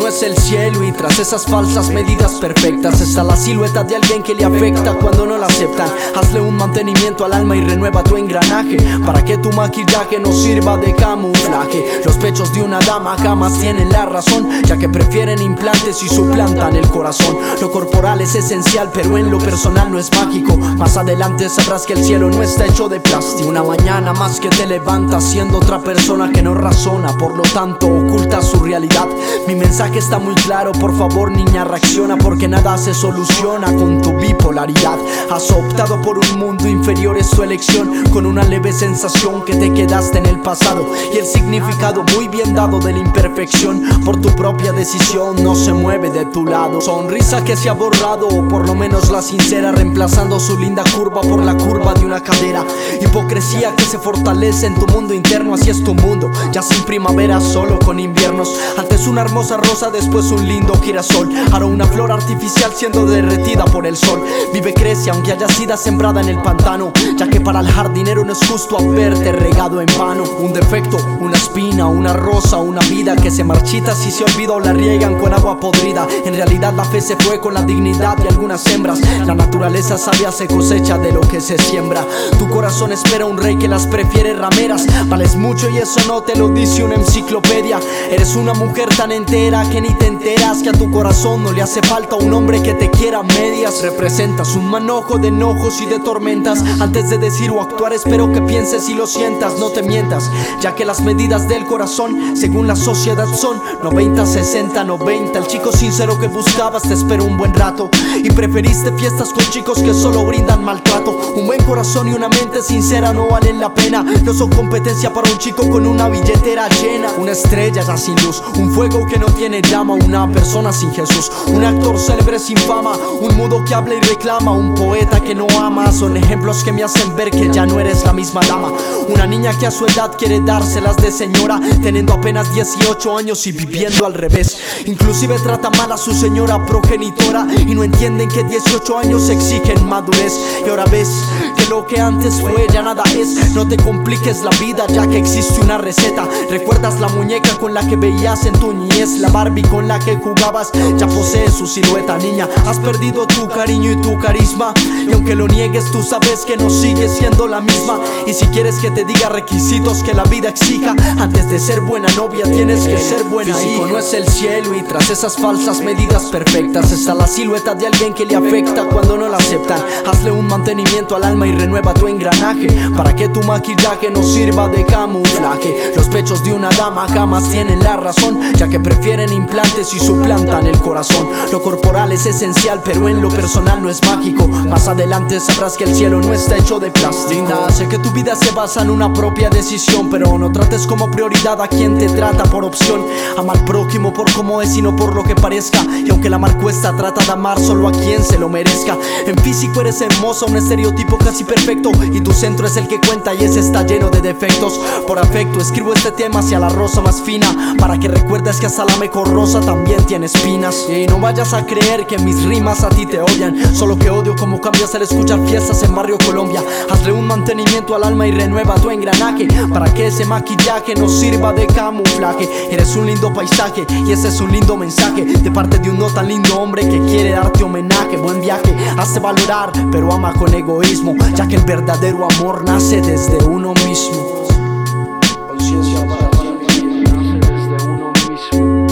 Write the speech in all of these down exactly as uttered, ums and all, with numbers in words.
no es el cielo y tras esas falsas medidas perfectas está la silueta de alguien que le afecta cuando no la aceptan. Hazle un mantenimiento al alma y renueva tu engranaje para que tu maquillaje no sirva de camuflaje. Los pechos de una dama jamás tienen la razón, ya que prefieren implantes y suplantan el corazón. Lo corporal es esencial, pero en lo personal no es mágico. Más adelante sabrás que el cielo no está hecho de plástico. Una mañana más que te levantas siendo otra persona que no razona, por lo tanto oculta su realidad. Mi mensaje está muy claro, por favor niña reacciona, porque nada se soluciona con tu bipolaridad. Has optado por un mundo inferior, es tu elección, con una leve sensación que te quedaste en el pasado y el significado muy bien dado de la imperfección por tu propia decisión no se mueve de tu lado. Sonrisa que se ha borrado, o por lo menos la sincera, reemplazando su linda curva por la curva de una cadera. Hipocresía que se fortalece en tu mundo interno, así es tu mundo, ya sin primavera, solo con inviernos. Antes una hermosa rosa, después un lindo girasol, ahora una flor artificial siendo derretida por el sol. Vive, crece, aunque haya sido sembrada en el pantano, ya que para el jardinero no es justo haberte regado en vano. Un defecto, una espina, una rosa, una vida que se marchita si se olvida o la riegan con agua podrida. En realidad la fe se fue con la dignidad de algunas hembras. La naturaleza sabia se cosecha de lo que se siembra. Tu corazón espera un rey que las prefiere rameras. Vales mucho y eso no te lo dice una enciclopedia. Eres una mujer tan entera que ni te enteras que a tu corazón no le hace falta un hombre que te quiera a medias. Representas un manojo de enojos y de tormentas. Antes de decir o actuar espero que pienses y lo sientas. No te mientas, ya que las medidas del corazón según la sociedad son noventa, sesenta, noventa. El chico sincero que buscabas te esperó un buen rato y preferiste fiestas con chicos que solo brindan maltrato. Un buen corazón y una mente sincera no valen la pena, no son competencia para un chico con una billetera llena. Una estrella ya sin luz, un fuego que no tiene llama, una persona sin Jesús, un actor célebre sin fama, un mudo que habla y reclama, un poeta que no ama. Son ejemplos que me hacen ver que ya no eres la misma dama. Una niña que a su edad quiere dárselas de señora, teniendo apenas dieciocho años y viviendo al revés. Inclusive trata mal a su señora progenitora y no entienden que dieciocho años exigen madurez. Y ahora ves que lo que antes fue ya nada es. No te compliques la vida ya que existe una receta. Recuerdas la muñeca con la que veías en tu niñez, la Barbie con la que jugabas ya posee su silueta. Niña, has perdido tu cariño y tu carisma, y aunque lo niegues tú sabes que no sigues siendo la misma. Y si quieres que te diga requisitos que la vida exija, antes de ser buena novia tienes que ser buena hija. Físico no es el cielo y tras esas falsas medidas perfectas está la silueta de alguien que le afecta cuando no la aceptan. Hazle un mantenimiento al alma y renueva tu engranaje para que tu maquillaje no sirva de camuflaje. Los pechos de una dama jamás tienen la razón, ya que prefieren implantes y suplantan el corazón. Lo corporal es esencial, pero en lo personal no es mágico. Más adelante sabrás que el cielo no está hecho de plástico. Linda, sé que tu vida se basa en una propia decisión, pero no trates como prioridad a quien te trata por opción. Ama al prójimo por cómo es y no por lo que parezca, y aunque la amar cuesta, trata de amar solo a quien se lo merezca. En físico eres hermosa, un estereotipo casi perfecto, y tu centro es el que cuenta y ese está lleno de defectos. Por afecto escribo este tema hacia la rosa más fina, para que recuerdes que hasta la mejor rosa también tiene espinas. Y no vayas a creer que mis rimas a ti te odian, solo que odio como cambias al escuchar fiestas en Barrio Colombia. Hazle un mantenimiento al alma y renueva tu engranaje para que ese maquillaje no sirva de camuflaje. Eres un lindo paisaje y ese es un lindo mensaje de parte de un no tan lindo hombre que quiere darte homenaje. Buen viaje, hace valorar, pero ama con egoísmo, ya que el verdadero amor nace desde uno mismo. Conciencia para ti, nace desde uno mismo.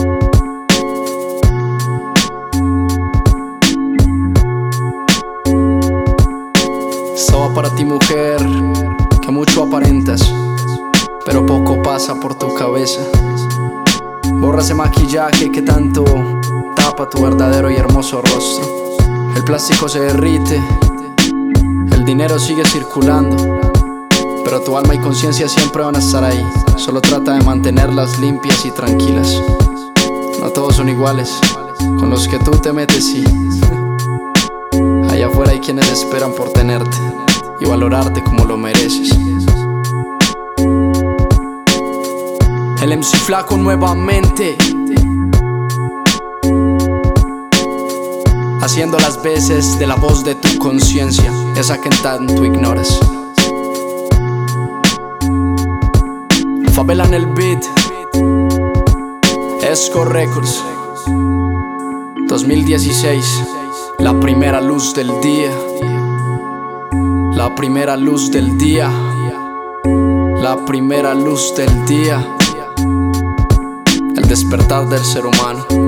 Estaba para ti, mujer, que mucho aparentas, pero poco pasa por tu cabeza. Borra ese maquillaje que tanto tapa tu verdadero y hermoso rostro. El plástico se derrite, el dinero sigue circulando, pero tu alma y conciencia siempre van a estar ahí. Solo trata de mantenerlas limpias y tranquilas. No todos son iguales, con los que tú te metes sí. Allá afuera hay quienes esperan por tenerte y valorarte como lo mereces. El M C Flaco nuevamente, haciendo las veces de la voz de tu conciencia, esa que tanto ignoras. Favela en el beat, Esco Records. dos mil dieciséis, la primera luz del día. La primera luz del día. La primera luz del día. El despertar del ser humano.